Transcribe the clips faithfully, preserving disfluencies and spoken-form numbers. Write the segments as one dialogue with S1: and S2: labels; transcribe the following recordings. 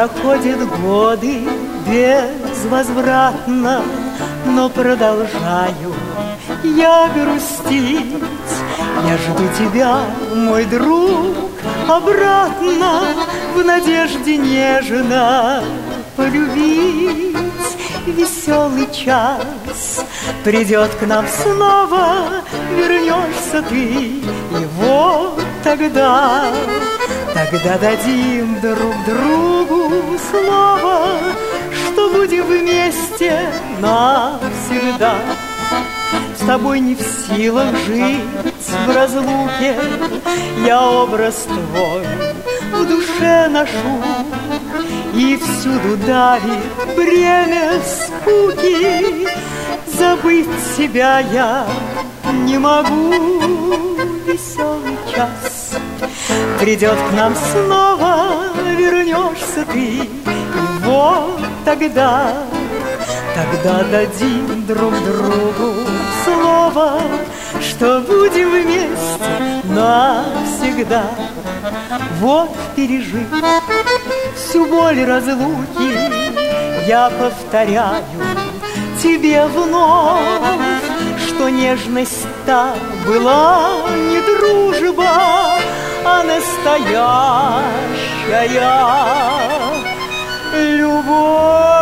S1: Проходят годы безвозвратно, но продолжаю я грустить. Я жду тебя, мой друг, обратно, в надежде нежно полюбить. Веселый час придет к нам снова, вернешься ты, и вот тогда, тогда дадим друг другу слово, что будем вместе навсегда. С тобой не в силах жить в разлуке, я образ твой в душе ношу, и всюду давит бремя скуки. Забыть тебя я не могу. Веселый час придет к нам снова, вернешься ты, и вот тогда, тогда дадим друг другу слово, что будем вместе навсегда. Вот пережив всю боль разлуки, я повторяю тебе вновь, что нежность та была не дружба, а настоящая любовь.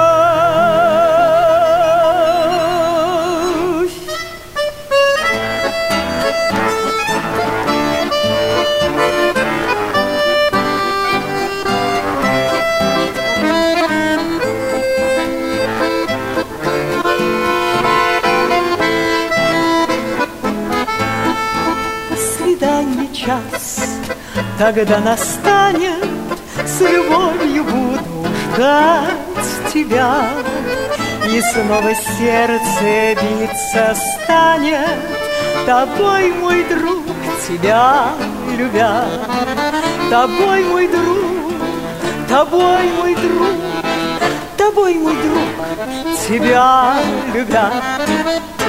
S1: Час, тогда настанет, с любовью буду ждать тебя, и снова сердце биться станет тобой, мой друг, тебя любя. Тобой, мой друг, тобой, мой друг, тобой, мой друг, тебя любя.